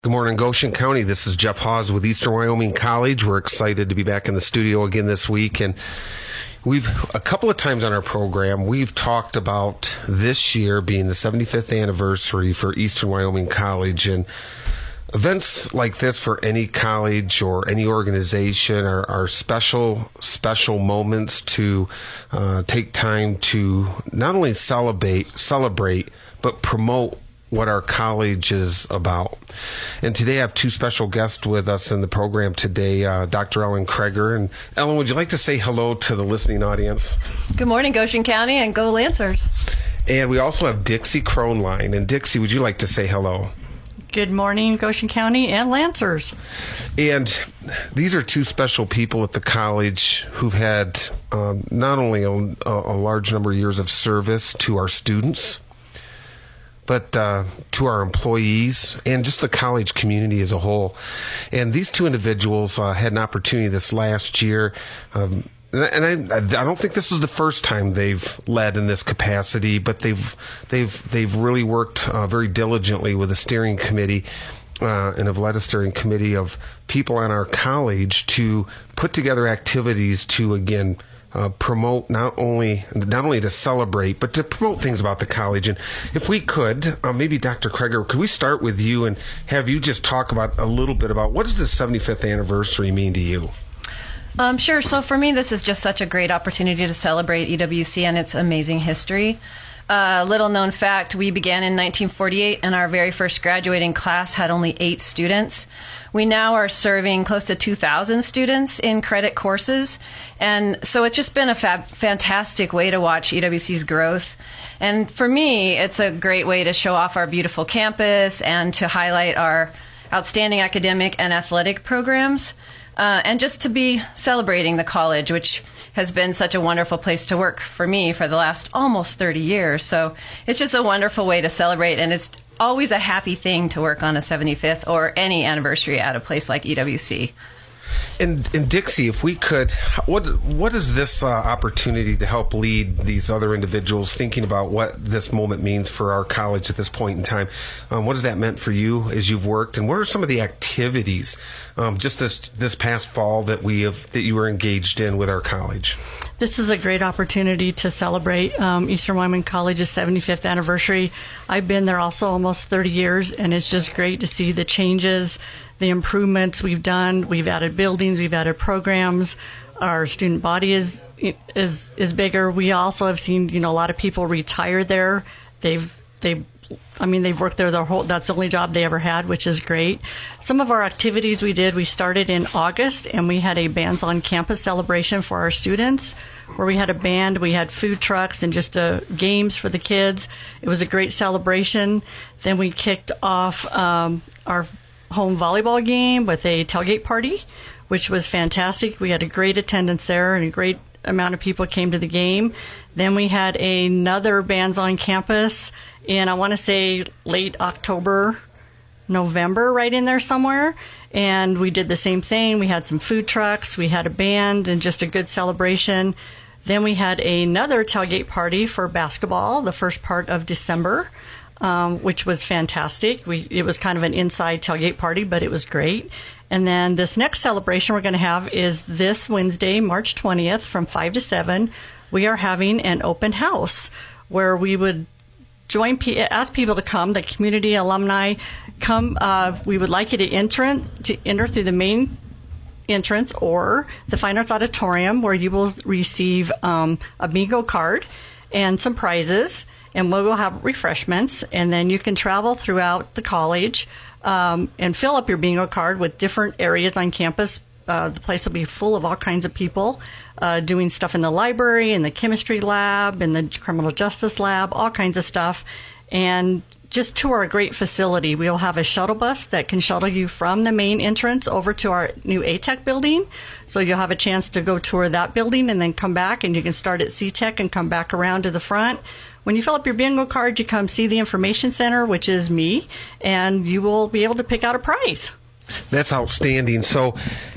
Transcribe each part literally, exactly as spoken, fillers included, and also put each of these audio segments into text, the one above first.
Good morning, Goshen County. This is Jeff Hawes with Eastern Wyoming College. We're excited to be back in the studio again this week. And we've, a couple of times on our program, we've talked about this year being the seventy-fifth anniversary for Eastern Wyoming College. And events like this for any college or any organization are, are special, special moments to uh, take time to not only celebrate, celebrate, but promote what our college is about. And today I have two special guests with us in the program today, uh, Doctor Ellen Kreger. And Ellen, would you like to say hello to the listening audience? Good morning, Goshen County, and go Lancers. And we also have Dixie Kronline. And Dixie, would you like to say hello? Good morning, Goshen County and Lancers. And these are two special people at the college who've had um, not only a, a large number of years of service to our students, but uh, to our employees and just the college community as a whole. And these two individuals uh, had an opportunity this last year, um, and I, I don't think this is the first time they've led in this capacity, but they've they've they've really worked uh, very diligently with a steering committee. Uh, and have led a steering committee of people on our college to put together activities to, again, Uh, promote not only not only to celebrate, but to promote things about the college. And if we could, uh, maybe Doctor Kreger, could we start with you and have you just talk about a little bit about what does the seventy-fifth anniversary mean to you? Um, sure. So for me, this is just such a great opportunity to celebrate E W C and its amazing history. Uh, little known fact, we began in nineteen forty-eight, and our very first graduating class had only eight students. We now are serving close to two thousand students in credit courses, and so it's just been a fab- fantastic way to watch E W C's growth. And for me, it's a great way to show off our beautiful campus and to highlight our outstanding academic and athletic programs, uh, and just to be celebrating the college, which has been such a wonderful place to work for me for the last almost thirty years. So it's just a wonderful way to celebrate, and it's always a happy thing to work on a seventy-fifth or any anniversary at a place like E W C. And, and Dixie, if we could, what what is this uh, opportunity to help lead these other individuals thinking about what this moment means for our college at this point in time? Um, what has that meant for you as you've worked, and what are some of the activities um, just this this past fall that we have that you were engaged in with our college? This is a great opportunity to celebrate um, Eastern Wyoming College's seventy-fifth anniversary. I've been there also almost thirty years, and it's just great to see the changes, the improvements we've done. We've added buildings, we've added programs. Our student body is is is bigger. We also have seen, you know, a lot of people retire there. They've they've I mean, they've worked there their whole, that's the only job they ever had, which is great. Some of our activities we did, we started in August, and we had a Bands on Campus celebration for our students, where we had a band, we had food trucks, and just uh, games for the kids. It was a great celebration. Then we kicked off um, our home volleyball game with a tailgate party, which was fantastic. We had a great attendance there, and a great amount of people came to the game. Then we had another Bands on Campus in, I want to say, late October, November, right in there somewhere. And we did the same thing. We had some food trucks, we had a band, and just a good celebration. Then we had another tailgate party for basketball, the first part of December, um, which was fantastic. We It was kind of an inside tailgate party, but it was great. And then this next celebration we're going to have is this Wednesday, March twentieth, from five to seven. We are having an open house where we would join, ask people to come, the community alumni come. Uh, we would like you to enter, to enter through the main entrance or the Fine Arts Auditorium, where you will receive um, a bingo card and some prizes, and we will have refreshments, and then you can travel throughout the college um, and fill up your bingo card with different areas on campus. Uh, the place will be full of all kinds of people uh, doing stuff in the library, in the chemistry lab, in the criminal justice lab, all kinds of stuff. And just tour a great facility. We'll have a shuttle bus that can shuttle you from the main entrance over to our new A TEC building. So you'll have a chance to go tour that building and then come back, and you can start at C TEC and come back around to the front. When you fill up your bingo card, you come see the Information Center, which is me, and you will be able to pick out a prize. That's outstanding. So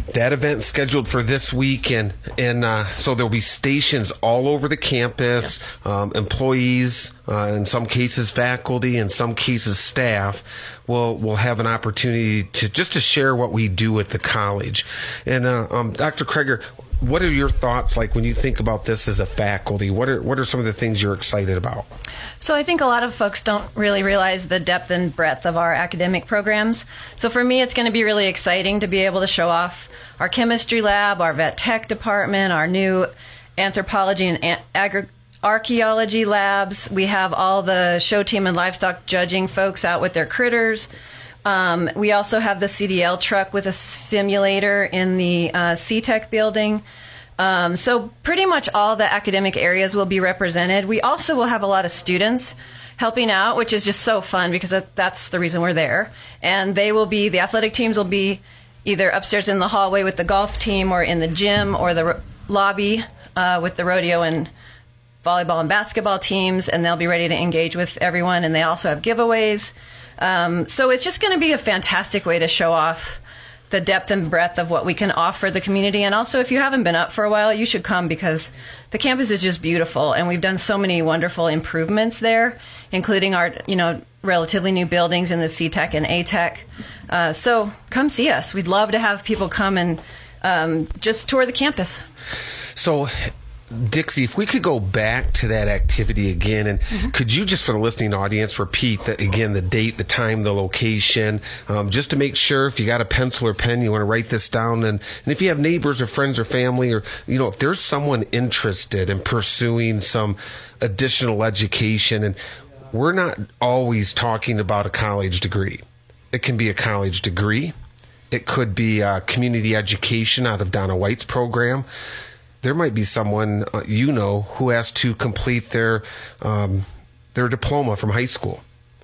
that event scheduled for this week, and and uh, so there'll be stations all over the campus. Yes. Um, employees, uh, in some cases faculty, in some cases staff, will will have an opportunity to just to share what we do at the college. And uh, um, Doctor Kreger, what are your thoughts like when you think about this as a faculty? What are what are some of the things you're excited about? So I think a lot of folks don't really realize the depth and breadth of our academic programs. So for me, it's going to be really exciting to be able to show off our chemistry lab, our vet tech department, our new anthropology and agri- archaeology labs. We have all the show team and livestock judging folks out with their critters. Um, we also have the C D L truck with a simulator in the uh, C TEC building. Um, so pretty much all the academic areas will be represented. We also will have a lot of students helping out, which is just so fun because that's the reason we're there. And they will be, the athletic teams will be either upstairs in the hallway with the golf team or in the gym or the ro- lobby uh, with the rodeo and volleyball and basketball teams, and they'll be ready to engage with everyone. And they also have giveaways. Um, so it's just going to be a fantastic way to show off the depth and breadth of what we can offer the community. And also, if you haven't been up for a while, you should come because the campus is just beautiful. And we've done so many wonderful improvements there, including our, you know, relatively new buildings in the C TEC and A TEC. Uh, so come see us. We'd love to have people come and um, just tour the campus. So, Dixie, if we could go back to that activity again, and mm-hmm. could you just for the listening audience repeat that again, the date, the time, the location, um, just to make sure if you got a pencil or pen, you want to write this down, and, and if you have neighbors or friends or family, or you know, if there's someone interested in pursuing some additional education, and we're not always talking about a college degree. It can be a college degree. It could be a community education out of Donna White's program. There might be someone uh, you know who has to complete their um, their diploma from high school,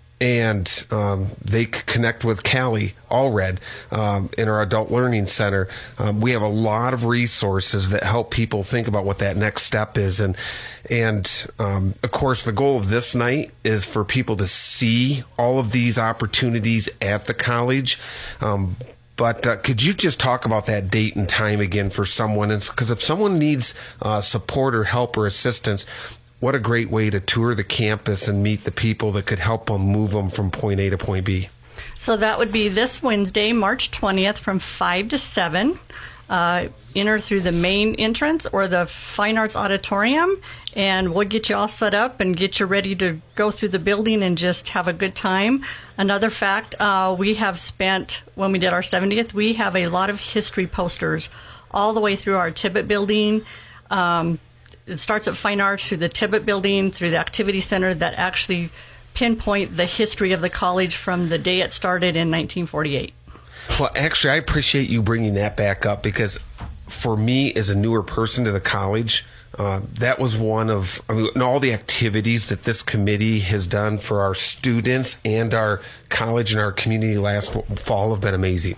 and um, they c- connect with Callie Allred um, in our Adult Learning Center. Um, we have a lot of resources that help people think about what that next step is, and and um, of course the goal of this night is for people to see all of these opportunities at the college. Um, But uh, could you just talk about that date and time again for someone? Because if someone needs uh, support or help or assistance, what a great way to tour the campus and meet the people that could help them move them from point A to point B. So that would be this Wednesday, March twentieth from five to seven. Uh, enter through the main entrance or the Fine Arts Auditorium, and we'll get you all set up and get you ready to go through the building and just have a good time. Another fact, uh, we have spent, when we did our seventieth, we have a lot of history posters all the way through our Tibbet building. Um, it starts at Fine Arts, through the Tibbet building, through the Activity Center, that actually pinpoint the history of the college from the day it started in nineteen forty-eight. Well, actually, I appreciate you bringing that back up because for me, as a newer person to the college, uh, that was one of I mean, and all the activities that this committee has done for our students and our college and our community last fall have been amazing.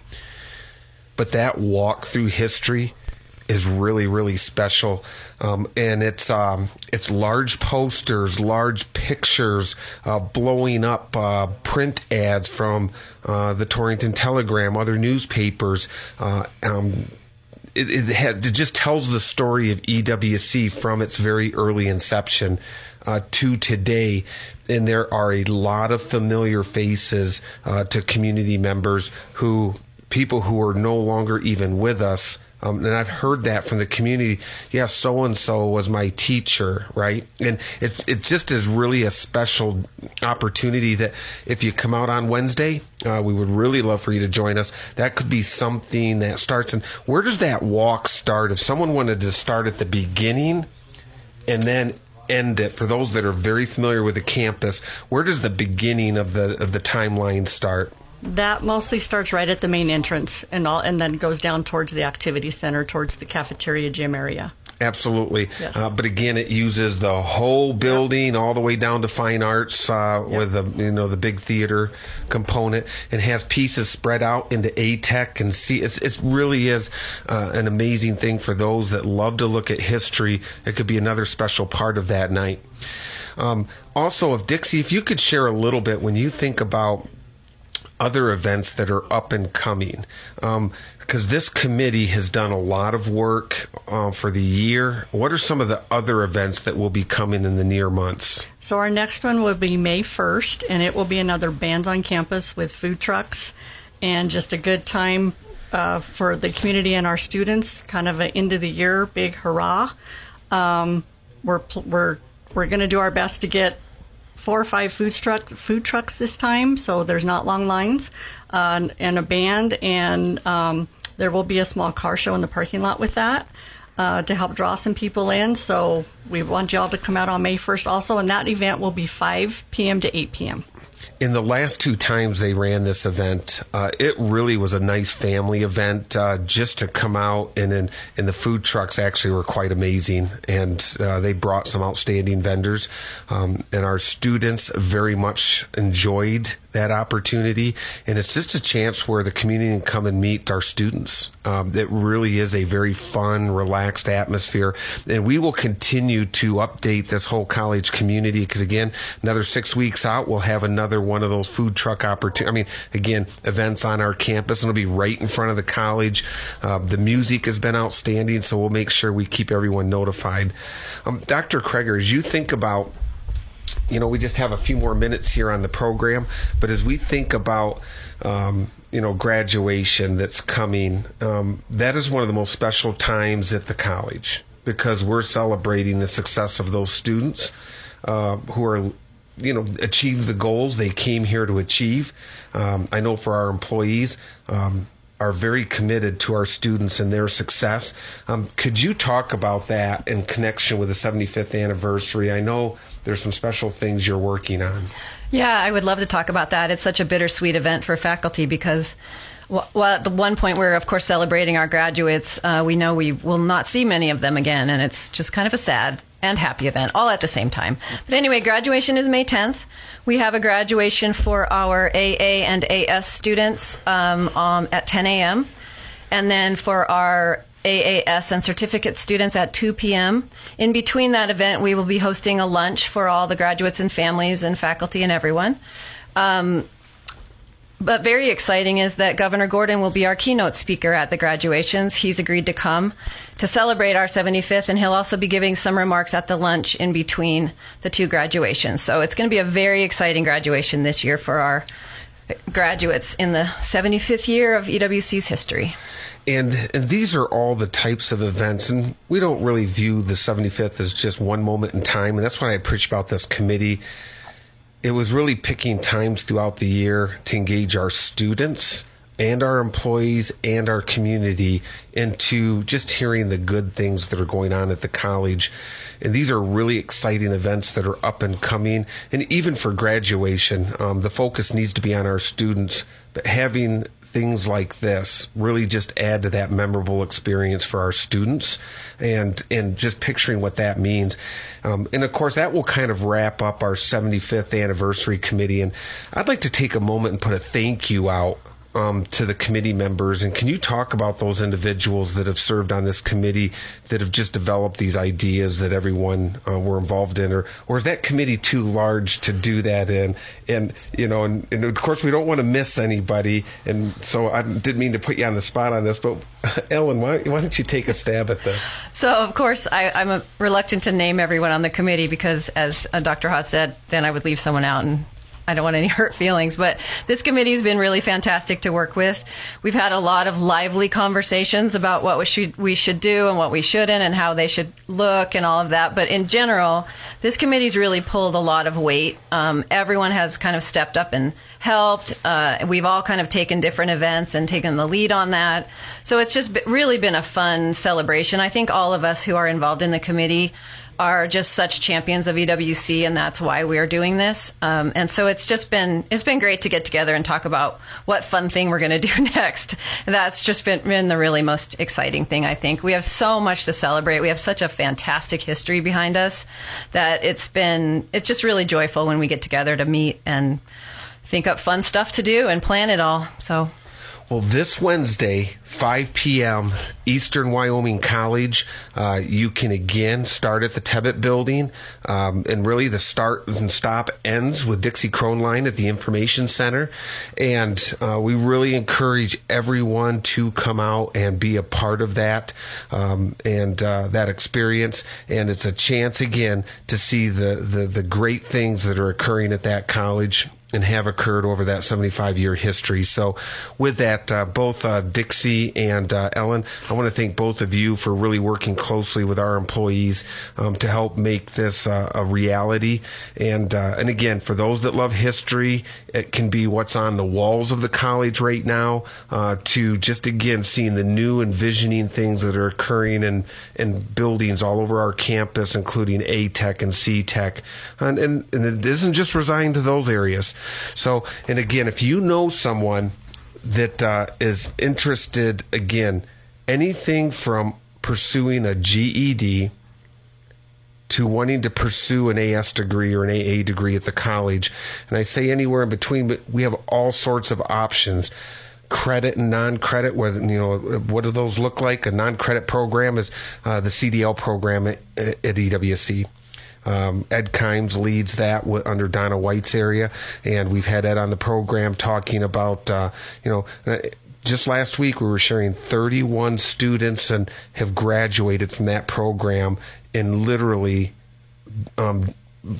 But that walk through history is really, really special. Um, and it's um, it's large posters, large pictures, uh, blowing up uh, print ads from uh, the Torrington Telegram, other newspapers. Uh, um, it, it, had, it just tells the story of E W C from its very early inception uh, to today. And there are a lot of familiar faces uh, to community members who, people who are no longer even with us. Um, and I've heard that from the community. Yeah, so-and-so was my teacher, right? And it it just is really a special opportunity that if you come out on Wednesday, uh, we would really love for you to join us. That could be something that starts. And where does that walk start? If someone wanted to start at the beginning and then end it, for those that are very familiar with the campus, where does the beginning of the of the timeline start? That mostly starts right at the main entrance and all, and then goes down towards the activity center, towards the cafeteria gym area. Absolutely. Yes. Uh, but again, it uses the whole building, yep, all the way down to Fine Arts uh, yep, with the you know the big theater component, and has pieces spread out into A TEC and C. It's, it really is uh, an amazing thing for those that love to look at history. It could be another special part of that night. Um, also, if Dixie, if you could share a little bit when you think about other events that are up and coming? Um, because this committee has done a lot of work uh, for the year. What are some of the other events that will be coming in the near months? So our next one will be May first, and it will be another Bands on Campus with food trucks and just a good time uh, for the community and our students, kind of an end of the year big hurrah. Um, we're we're we're going to do our best to get four or five food trucks food trucks this time, so there's not long lines, uh, and a band, and um, there will be a small car show in the parking lot with that uh, to help draw some people in. So we want you all to come out on May first also, and that event will be five p.m. to eight p.m. In the last two times they ran this event, uh, it really was a nice family event. Uh, just to come out, and then and the food trucks actually were quite amazing, and uh, they brought some outstanding vendors, um, and our students very much enjoyed that opportunity. And it's just a chance where the community can come and meet our students. Um, it really is a very fun, relaxed atmosphere, and we will continue to update this whole college community, because again, another six weeks out, we'll have another one of those food truck opportunities. I mean, again, events on our campus, and it'll be right in front of the college. Uh, the music has been outstanding, so we'll make sure we keep everyone notified. Um, Doctor Kreger, as you think about, you know, we just have a few more minutes here on the program, but as we think about, um, you know, graduation that's coming, um, that is one of the most special times at the college, because we're celebrating the success of those students uh, who are, you know, achieve the goals they came here to achieve. Um, I know for our employees, um, are very committed to our students and their success. Um, could you talk about that in connection with the seventy-fifth anniversary? I know there's some special things you're working on. Yeah, I would love to talk about that. It's such a bittersweet event for faculty because, well, at the one point we're, of course, celebrating our graduates. Uh, we know we will not see many of them again, and it's just kind of a sad and happy event all at the same time. But anyway, graduation is May tenth. We have a graduation for our A A and A S students um, um, at ten a.m. and then for our A A S and certificate students at two p.m. In between that event, we will be hosting a lunch for all the graduates and families and faculty and everyone. Um, But very exciting is that Governor Gordon will be our keynote speaker at the graduations. He's agreed to come to celebrate our seventy-fifth, and he'll also be giving some remarks at the lunch in between the two graduations. So it's going to be a very exciting graduation this year for our graduates in the seventy-fifth year of E W C's history. And, and these are all the types of events, and we don't really view the seventy-fifth as just one moment in time, and that's what I preach about this committee. It was really picking times throughout the year to engage our students and our employees and our community into just hearing the good things that are going on at the college. And these are really exciting events that are up and coming. And even for graduation, um, the focus needs to be on our students, but having things like this really just add to that memorable experience for our students, and and just picturing what that means. Um, and of course, that will kind of wrap up our seventy-fifth anniversary committee. And I'd like to take a moment and put a thank you out um, to the committee members. And can you talk about those individuals that have served on this committee, that have just developed these ideas that everyone uh, were involved in? Or, or is that committee too large to do that in? And, you know, and, and of course, we don't want to miss anybody. And so I didn't mean to put you on the spot on this, but Ellen, why, why don't you take a stab at this? So, of course, I, I'm a, reluctant to name everyone on the committee because, as uh, Doctor Haas said, then I would leave someone out, and I don't want any hurt feelings, but this committee has been really fantastic to work with. We've had a lot of lively conversations about what we should, we should do and what we shouldn't and how they should look and all of that. But in general, this committee's really pulled a lot of weight. Um, everyone has kind of stepped up and helped. Uh, we've all kind of taken different events and taken the lead on that. So it's just really been a fun celebration. I think all of us who are involved in the committee are just such champions of E W C, and that's why we are doing this. Um, and so it's just been it's been great to get together and talk about what fun thing we're going to do next. That's just been, been the really most exciting thing, I think. We have so much to celebrate. We have such a fantastic history behind us that it's been it's just really joyful when we get together to meet and think up fun stuff to do and plan it all. So. Well, this Wednesday, five p.m., Eastern Wyoming College, uh, you can again start at the Tebbit Building, um, and really the start and stop ends with Dixie Kronline at the Information Center. And uh, we really encourage everyone to come out and be a part of that um, and uh, that experience. And it's a chance, again, to see the, the, the great things that are occurring at that college and have occurred over that seventy-five year history. So with that, uh, both uh, Dixie and uh, Ellen, I want to thank both of you for really working closely with our employees um, to help make this uh, a reality. And uh, and again, for those that love history, it can be what's on the walls of the college right now, uh, to just, again, seeing the new envisioning things that are occurring in, in buildings all over our campus, including A-Tech and C-Tech. And, and, and it isn't just resigned to those areas. So, and again, if you know someone that uh, is interested, again, anything from pursuing a G E D to wanting to pursue an A S degree or an A A degree at the college, and I say anywhere in between, but we have all sorts of options. Credit and non-credit, whether, you know, what do those look like? A non-credit program is uh, the C D L program at, at E W C. Um, Ed Kimes leads that w- under Donna White's area, and we've had Ed on the program talking about, uh, you know, just last week we were sharing thirty-one students and have graduated from that program in literally, um,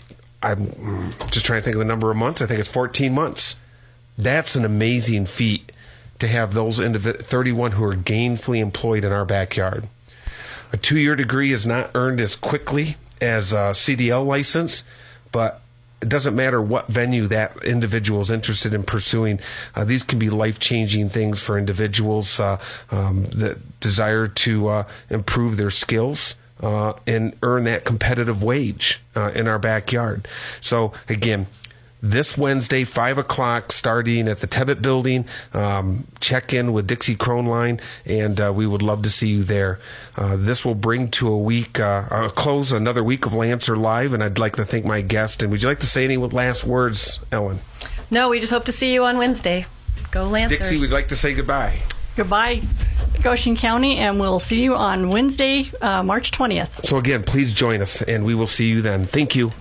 I'm just trying to think of the number of months. I think it's fourteen months. That's an amazing feat to have those indiv- thirty-one who are gainfully employed in our backyard. A two-year degree is not earned as quickly as a C D L license, but it doesn't matter what venue that individual is interested in pursuing. Uh, these can be life-changing things for individuals uh, um, that desire to uh, improve their skills uh, and earn that competitive wage uh, in our backyard. So, again, this Wednesday, five o'clock, starting at the Tebbit Building. Um, check in with Dixie Kronline, and uh, we would love to see you there. Uh, this will bring to a week, uh, a close another week of Lancer Live, and I'd like to thank my guest. And would you like to say any last words, Ellen? No, we just hope to see you on Wednesday. Go Lancers. Dixie, we'd like to say goodbye. Goodbye, Goshen County, and we'll see you on Wednesday, uh, March twentieth. So again, please join us, and we will see you then. Thank you.